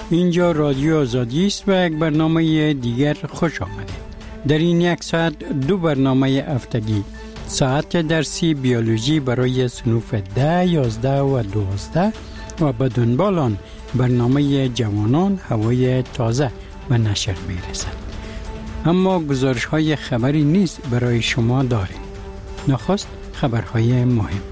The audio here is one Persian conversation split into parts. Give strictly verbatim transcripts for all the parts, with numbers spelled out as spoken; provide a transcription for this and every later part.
اینجا رادیو آزادی است و یک برنامه دیگر خوش آمدید. در این یک ساعت دو برنامه هفتگی، ساعت درسی بیولوژی برای صنوف ده، یازده و دوازده و به دنبال آن برنامه جوانان هوای تازه و نشر می رسد. اما گزارش های خبری نیست برای شما داریم. نخست خبرهای مهم.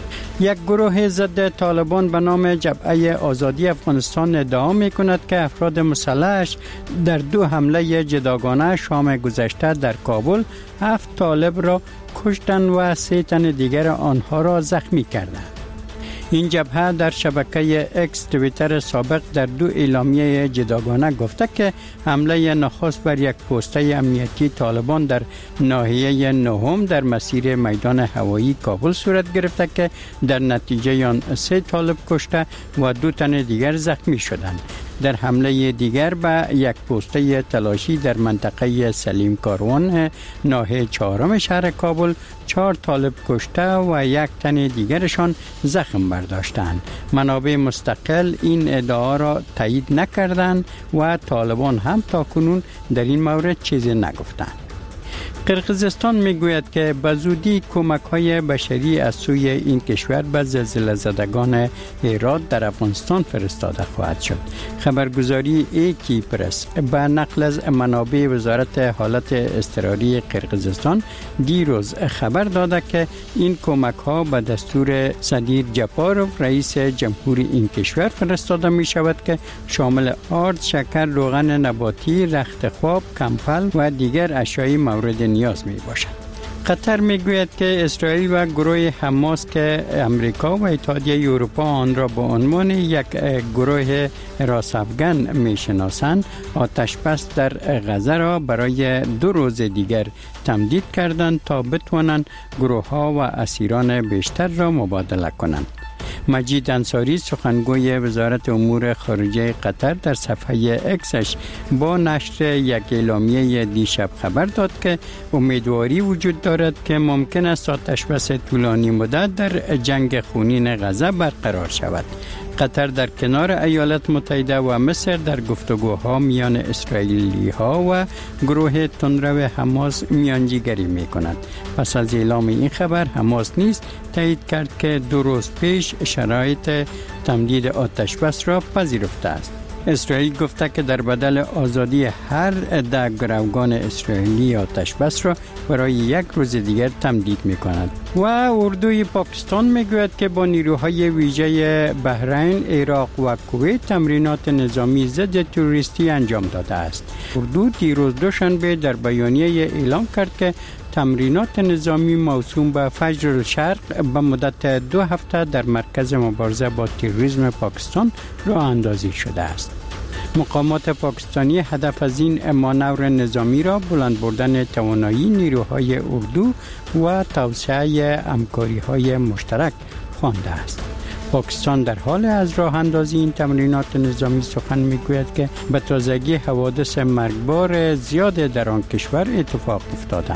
یک گروه ضد طالبان به نام جبهه آزادی افغانستان ادعا می کند که افراد مسلحش در دو حمله جداگانه شام گذشته در کابل هفت طالب را کشتند و سه تن دیگر آنها را زخمی کردند. این جبهه در شبکه اکس توییتر سابق در دو اعلامیه جداگانه گفته که حمله نخست بر یک پسته امنیتی طالبان در ناحیه نهم در مسیر میدان هوایی کابل صورت گرفته که در نتیجه آن سه طالب کشته و دو تن دیگر زخمی شدند. در حمله دیگر به یک پسته تلاشی در منطقه سلیم کاروان ناحیه چهارم شهر کابل چهار طالب کشته و یک تن دیگرشان زخم برداشتند. منابع مستقل این ادعا را تایید نکردند و طالبان هم تاکنون در این مورد چیزی نگفتند. قرقیزستان میگوید که به زودی کمک‌های بشری از سوی این کشور به زلزله زدگان هرات در افغانستان فرستاده خواهد شد. خبرگزاری ایکی پرس به نقل از منابع وزارت حالت اضطراری قرقیزستان دیروز خبر داده که این کمک‌ها به دستور صدیر جپاروف رئیس جمهوری این کشور فرستاده می شود که شامل آرد، شکر، روغن نباتی، رخت خواب، کمپل و دیگر اشیاء مورد نیاز می باشد. قطر می گوید که اسرائیل و گروه حماس که امریکا و اتحادیه اروپا آن را به عنوان یک گروه راست افغان می شناسند، آتش بس در غزه را برای دو روز دیگر تمدید کردند تا بتوانند گروه ها و اسیران بیشتر را مبادله کنند. مجید انصاری سخنگوی وزارت امور خارجه قطر در صفحه اکسش با نشر یک اعلامیه دیشب خبر داد که امیدواری وجود دارد که ممکن است آتشبس طولانی مدت در جنگ خونین غزه برقرار شود. قطر در کنار ایالات متحده و مصر در گفتگوها میان اسرائیلی ها و گروه تندرو حماس میانجیگری می کند. پس از اعلام این خبر حماس نیز تایید کرد که دو روز پیش شرایط تمدید آتش بس را پذیرفته است. اسرائیل گفته که در بدل آزادی هر ده گروگان اسرائیلی آتش بس را برای یک روز دیگر تمدید می کند. و اردوی پاکستان می گوید که با نیروهای ویژه بحرین، عراق و کویت تمرینات نظامی ضد تروریستی انجام داده است. اردو دیروز دوشنبه در بیانیه اعلام کرد که تمرینات نظامی موسوم به فجر الشرق به مدت دو هفته در مرکز مبارزه با تروریسم پاکستان راه اندازی شده است. مقامات پاکستانی هدف از این مانور نظامی را بلند بردن توانایی نیروهای اردو و توسعه همکاری‌های مشترک خوانده است. پاکستان در حال از راه اندازی این تمرینات نظامی سخن میگوید که به تازگی حوادث مرگبار زیاد در آن کشور اتفاق افتاده.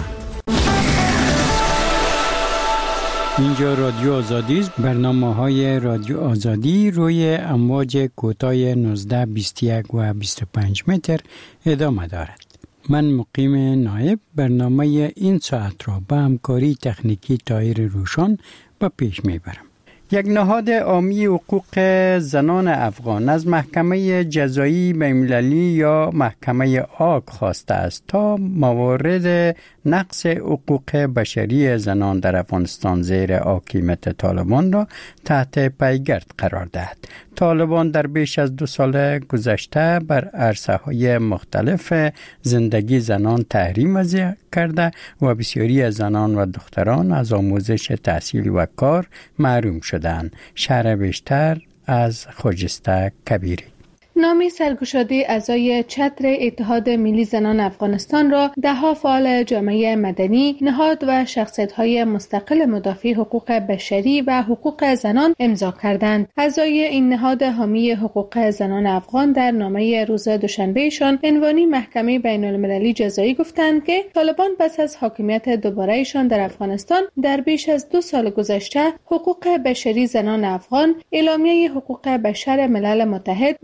اینجا رادیو آزادی است. برنامه‌های رادیو آزادی روی امواج کوتاه نوزده، بیست و یک و بیست و پنج متر ادامه دارد. من مقیم نایب برنامه این ساعت را با همکاری تکنیکی طاهر روشان به پیش میبرم. یک نهاد عامی حقوق زنان افغان از محکمه جزایی بین‌المللی یا محکمه هاگ خواسته است تا موارد نقض حقوق بشری زنان در افغانستان زیر حاکمیت طالبان را تحت پیگرد قرار دهد. طالبان در بیش از دو سال گذشته بر عرصه‌های مختلف زندگی زنان تحریم وضع کرده و بسیاری از زنان و دختران از آموزش تحصیل و کار محروم شدند. شرح بیشتر از خجسته کبیری. نامی سرگشاده اعضای چتر اتحاد ملی زنان افغانستان را ده‌ها فعال جامعه مدنی، نهاد و شخصیت‌های مستقل مدافع حقوق بشری و حقوق زنان امضا کردند. اعضای این نهاد حامی حقوق زنان افغان در نامه روز دوشنبهشان عنوانی محکمه بین‌المللی جزایی گفتند که طالبان پس از حاکمیت دوباره‌شان در افغانستان در بیش از دو سال گذشته حقوق بشری زنان افغان، اعلامیه حقوق بشر ملل متحد و کنوانسیون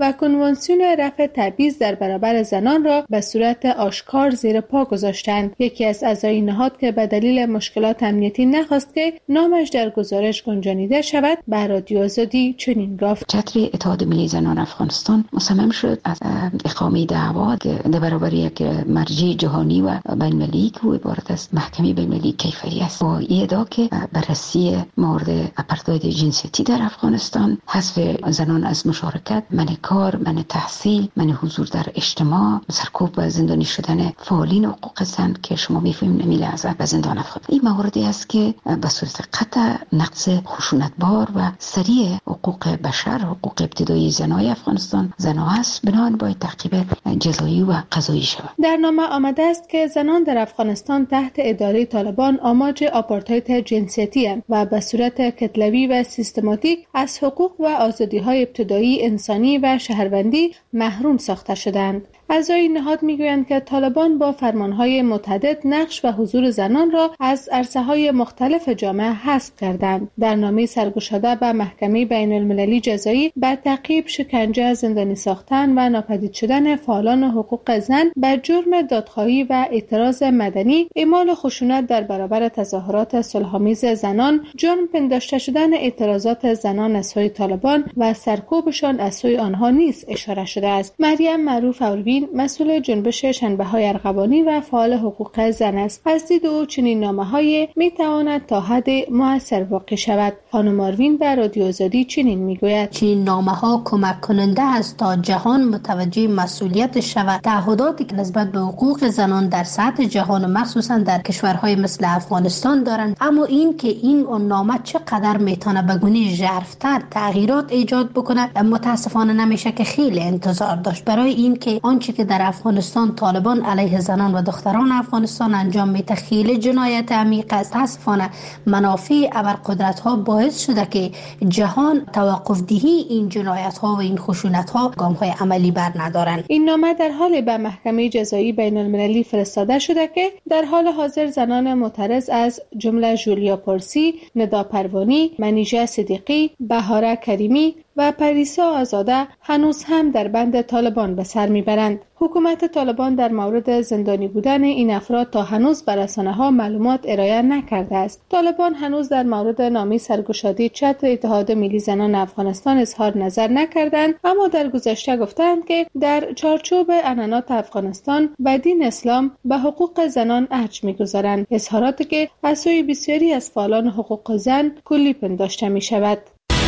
کنوانسیون رفع تبعیض در برابر زنان را به صورت آشکار زیر پا گذاشتند. یکی از اعضای نهاد که به دلیل مشکلات امنیتی نخواست که نامش در گزارش گنجانیده شود به رادیو آزادی چنین گفت: چتر اتحاد ملی زنان افغانستان مصمم شد از اقامه دعوا در برابر یک مرجع جهانی و بین‌المللی که عبارت از محکمه بین‌المللی کیفری است، با ادعا که بررسی مورد اپارتاید جنسیتی در افغانستان، حذف زنان از مشارکت، منع کار، منع تحصیل، منع حضور در اجتماع، سرکوب و زندانی شدن فعالین حقوق زن که شما می‌فهمید نمیل از به زندان افغان. این موردی است که به صورت قطع نقض خشونتبار و سریع حقوق بشر، حقوق ابتدایی زنای افغانستان زنها است، بنابراین باید تعقیب جزایی و قضایی شود. در نامه آمده است که زنان در افغانستان تحت اداره طالبان آماج آپارتاید جنسیتی اند و به صورت کتلوی و سیستماتیک از حقوق و آزادی‌های ابتدایی انسانی و شهروندی محروم ساخته شدند. اعضای نهاد میگویند که طالبان با فرمانهای متعدد نقش و حضور زنان را از عرصه‌های مختلف جامعه حذف کردند. در نامه سرگشاده به محکمه بین‌المللی جزایی بر تعقیب، شکنجه، زندانی ساختن و ناپدید شدن فعالان حقوق زن بر جرم دادخواهی و اعتراض مدنی، اعمال خشونت در برابر تظاهرات صلح‌آمیز زنان، جرم پنداشته شدن اعتراضات زنان از سوی طالبان و سرکوبشان از سوی آنها نیز اشاره شده است. مریم معروف اولوی مسئول جنبش شنبه‌های ارغوانی و فعال حقوق زن است. از دید او چنین نامه‌های می‌تواند تا حد مؤثر واقع شود. خانم آروین در رادیو آزادی چنین می‌گوید: چنین نامه‌ها کمک کننده است تا جهان متوجه مسئولیت شود. تعهداتی که نسبت به حقوق زنان در سطح جهان و مخصوصاً در کشورهای مثل افغانستان دارند، اما این که این نامه چقدر میتونه به گونه ژرف‌تر تغییرات ایجاد بکنه متاسفانه نمیشه که خیلی انتظار داشت. برای این که آنچه که در افغانستان طالبان علیه زنان و دختران افغانستان انجام میده خیلی جنایت عمیق است. متاسفانه منافع ابرقدرت‌ها باعث شده که جهان توقف دهی این جنایت‌ها و این خشونت‌ها گام‌های عملی بر ندارند. این نامه در حال به محکمه جزایی بین‌المللی فرستاده شده که در حال حاضر زنان معترض از جمله جولیا پارسی، ندا پروانی، منیژه صدیقی، بهاره کریمی و پریسا آزاده هنوز هم در بند طالبان به سر میبرند. حکومت طالبان در مورد زندانی بودن این افراد تا هنوز به رسانه‌ها معلومات ارائه نکرده است. طالبان هنوز در مورد نامه سرگشادی چتر اتحاد ملی زنان افغانستان اظهار نظر نکردند، اما در گذشته گفتند که در چارچوب عنعنات افغانستان و دین اسلام به حقوق زنان ارج می‌گذارند، اظهاراتی که از سوی بسیاری از فعالان حقوق زن کلی پنداشته می‌شود.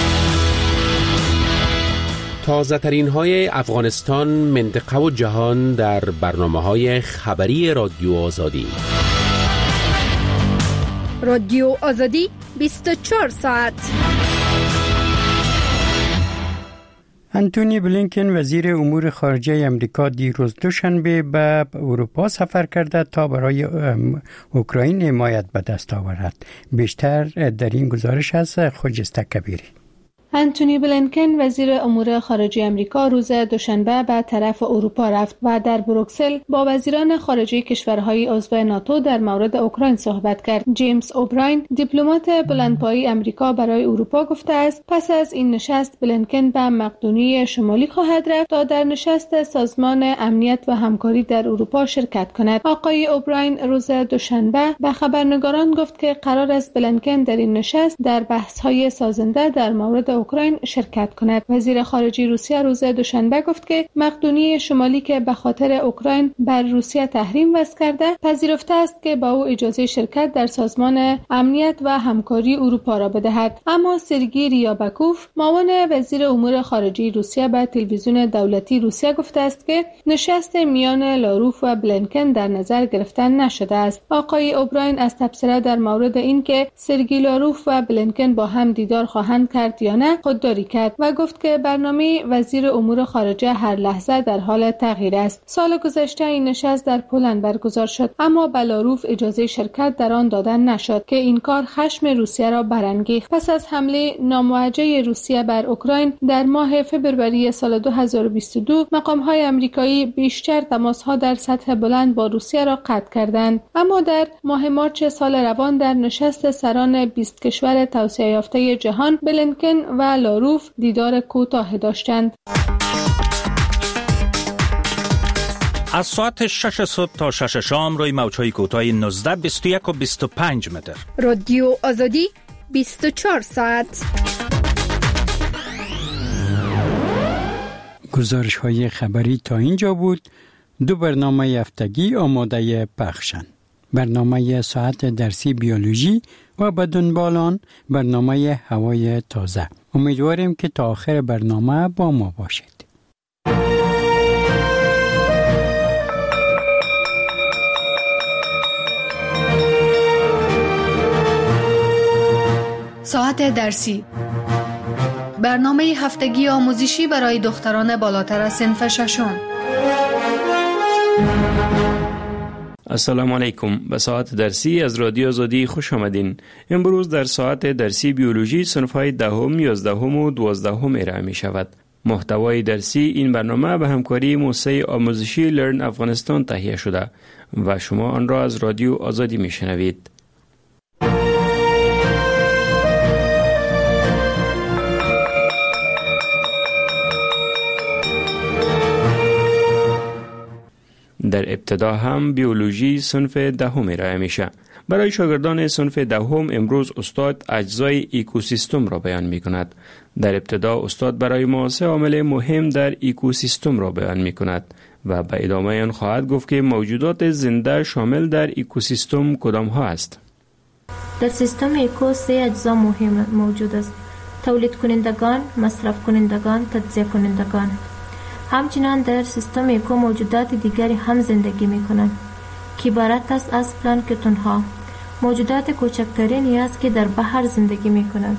تازه ترین های افغانستان، منطقه و جهان در برنامه های خبری رادیو آزادی. رادیو آزادی بیست و چهار ساعت. انتونی بلینکن وزیر امور خارجه امریکا دیروز دوشنبه به اروپا سفر کرده تا برای اوکراین حمایت به دست آورد. بیشتر در این گزارش از خجسته کبیری. انتونی بلینکن وزیر امور خارجه آمریکا روز دوشنبه به طرف اروپا رفت و در بروکسل با وزیران خارجه کشورهای عضو ناتو در مورد اوکراین صحبت کرد. جیمز اوبراین، دیپلمات بلندپایه آمریکا برای اروپا گفته است پس از این نشست بلینکن به مقدونیه شمالی خواهد رفت تا در نشست سازمان امنیت و همکاری در اروپا شرکت کند. آقای اوبراین روز دوشنبه به خبرنگاران گفت که قرار است بلینکن در این نشست در بحث‌های سازنده در مورد اوکراین شرکت کند. وزیر خارجه روسیه روز دوشنبه گفت که مقدونیه شمالی که به خاطر اوکراین بر روسیه تحریم وضع کرده پذیرفته است که با او اجازه شرکت در سازمان امنیت و همکاری اروپا را بدهد. اما سرگئی ریابکوف، معاون وزیر امور خارجه روسیه، به تلویزیون دولتی روسیه گفته است که نشست میان لاروف و بلینکن در نظر گرفته نشده است. آقای اوبراین از تبصره در مورد اینکه سرگئی لاروف و بلینکن با هم دیدار خواهند کرد یا نه خودداری کرد و گفت که برنامه وزیر امور خارجه هر لحظه در حال تغییر است. سال گذشته این نشست در پولند برگزار شد، اما به لاروف اجازه شرکت در آن داده نشد که این کار خشم روسیه را برانگیخت. پس از حمله ناموجه روسیه بر اوکراین در ماه فوریه سال دو هزار و بیست و دو، مقام‌های آمریکایی بیشتر تماس‌ها در سطح بلند با روسیه را قطع کردند. اما در ماه مارس سال روان در نشست سران بیست کشور توسعه یافته جهان، بلینکن و لاروف دیدار کوتاه داشتند. از ساعت شش صبح تا شش شام روی موج‌های کوتاه نوزده بیست و یک و بیست و پنج متر. رادیو آزادی بیست و چهار ساعت. گزارش های خبری تا اینجا بود. دو برنامه هفتگی آماده پخشن. برنامه ساعت درسی بیولوژی و بدون بالان برنامه هوای تازه. امیدواریم که تا آخر برنامه با ما باشید. ساعت درسی، برنامه هفتگی آموزشی برای دختران بالاتر از صنف ششم. السلام علیکم. به ساعت درسی از رادیو آزادی خوش آمدین. امروز در ساعت درسی بیولوژی صنف‌های دهم، یازدهم و دوازدهم ارائه می شود. محتوای درسی این برنامه به همکاری موسسه آموزشی لرن افغانستان تهیه شده و شما آن را از رادیو آزادی می شنوید. در ابتدا هم بیولوژی صنف دهم ارائه میشه. برای شاگردان صنف دهم امروز استاد اجزای اکوسیستم را بیان می کند. در ابتدا استاد برای ما سه عامل مهم در اکوسیستم را بیان می کند و به ادامه آن خواهد گفت که موجودات زنده شامل در اکوسیستم کدام ها است. در سیستم اکو سه اجزا مهم موجود است: تولید کنندگان، مصرف کنندگان، تجزیه کنندگان. همچنین در سیستم اکو موجودات دیگری هم زندگی می کنند که عبارت است از پلانکتون ها، موجودات کوچکترینی است که در بحر زندگی می کنند.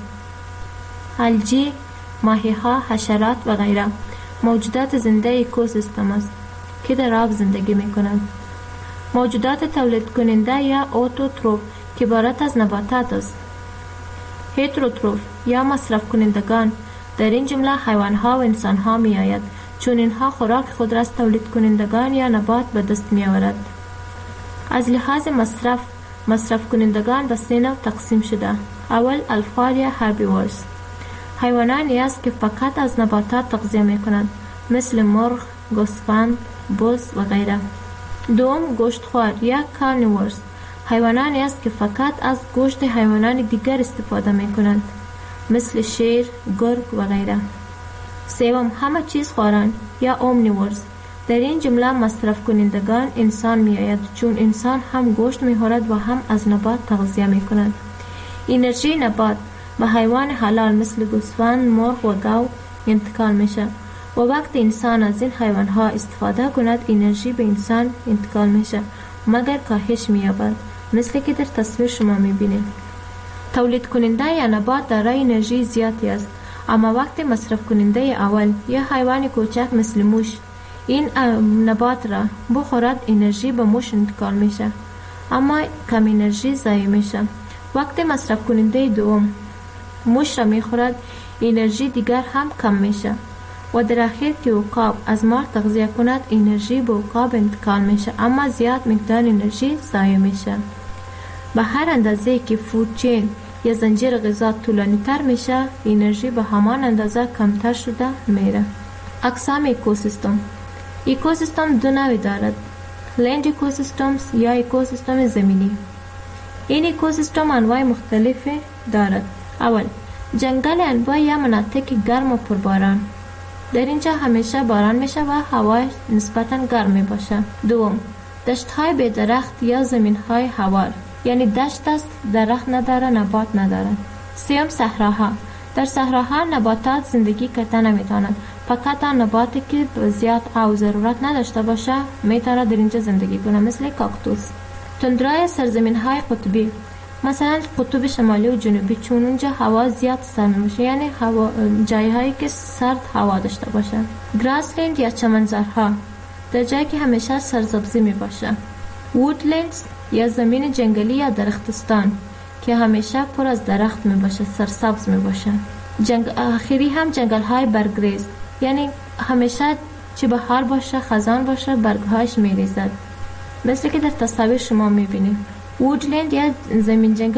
الژی، ماهی ها، حشرات و غیره موجودات زنده اکوسیستم است که در آب زندگی می کنند. موجودات تولید کننده یا اوتوتروف که عبارت از نباتات است. هتروتروف یا مصرف کنندگان در این جمله حیوان ها و انسان ها می آید، چون اینها خوراک خود را از تولید کنندگان یا نبات به دست می آورد. از لحاظ مصرف، مصرف کنندگان به سه نوع تقسیم شده. اول الفار یا هربیورز، حیوانانی است که فقط از نباتات تغذیه می کنند، مثل مرغ، گوسفند، بز و غیره. دوم گوشتخوار یا کارنیورز، حیوانانی است که فقط از گوشت حیوانات دیگر استفاده می کنند، مثل شیر، گرگ و غیره. سوم همه چیز خوران یا اومنیورز، در این جمله مصرف کنندگان انسان می آید، چون انسان هم گوشت می خورد و هم از نبات تغذیه می کند. انرژی نبات به حیوان حلال مثل گوسفند، مرغ و گاو انتقال می شود و وقت انسان از این حیوان ها استفاده کند انرژی به انسان انتقال می شود مگر کاهش می یابد، مثل که در تصویر شما می بینید. تولید کننده یا نبات دارای انرژی زیادی است، اما وقتی مصرف کننده اول یا حیوان کوچک مثل موش این نبات را بخورد انرژی به موش انتقال میشه، اما کم انرژی ضایع میشه. وقتی مصرف کننده دوم موش را میخورد انرژی دیگر هم کم میشه و در اخیر که عقاب از مار تغذیه کند انرژی به عقاب انتقال میشه، اما زیاد مقدار انرژی ضایع میشه. به هر اندازه که فود چین یا زنجیر غذا طولانی تر میشه انرژی به همان اندازه کمتر شده میره. اقسام اکوسیستم. اکوسیستم دو نوع دارد: لند اکوسیستمز یا اکوسیستم زمینی. این اکوسیستم انواع مختلفی دارد. اول جنگل انواع یا مناطق گرم و پرباران، در اینجا همیشه باران میشه و هوا نسبتاً گرم می باشه. دوم دشت های بی درخت یا زمین های هوار، یعنی دشت است درخت نداره، نبات نداره. سیوم صحراها، در صحراها نباتات زندگی کردن نمیتونند، فقط آن نباتی که زیاد آب ضرورت نداشته باشه میتونه در اینجا زندگی کنه، مثل کاکتوس. تندرای سرزمین های قطبی، مثلا قطب شمالی و جنوبی، چون اونجا هوا زیاد سرد میشه، یعنی هوا جایی هایی که سرد هوا داشته باشه. گراسلند یا چمنزارها، در جایی که همیشه سرسبزی می باشه. وودلندز یا زمین جنگلی یا درختستان که همیشه پر از درخت می باشه، سرسبز می باشه. جنگ آخری هم جنگل های برگریز، یعنی همیشه چه بهار باشه خزان باشه برگهاش می ریزد، مثل که در تصاویر شما می بینید. وودلند یا زمین جنگل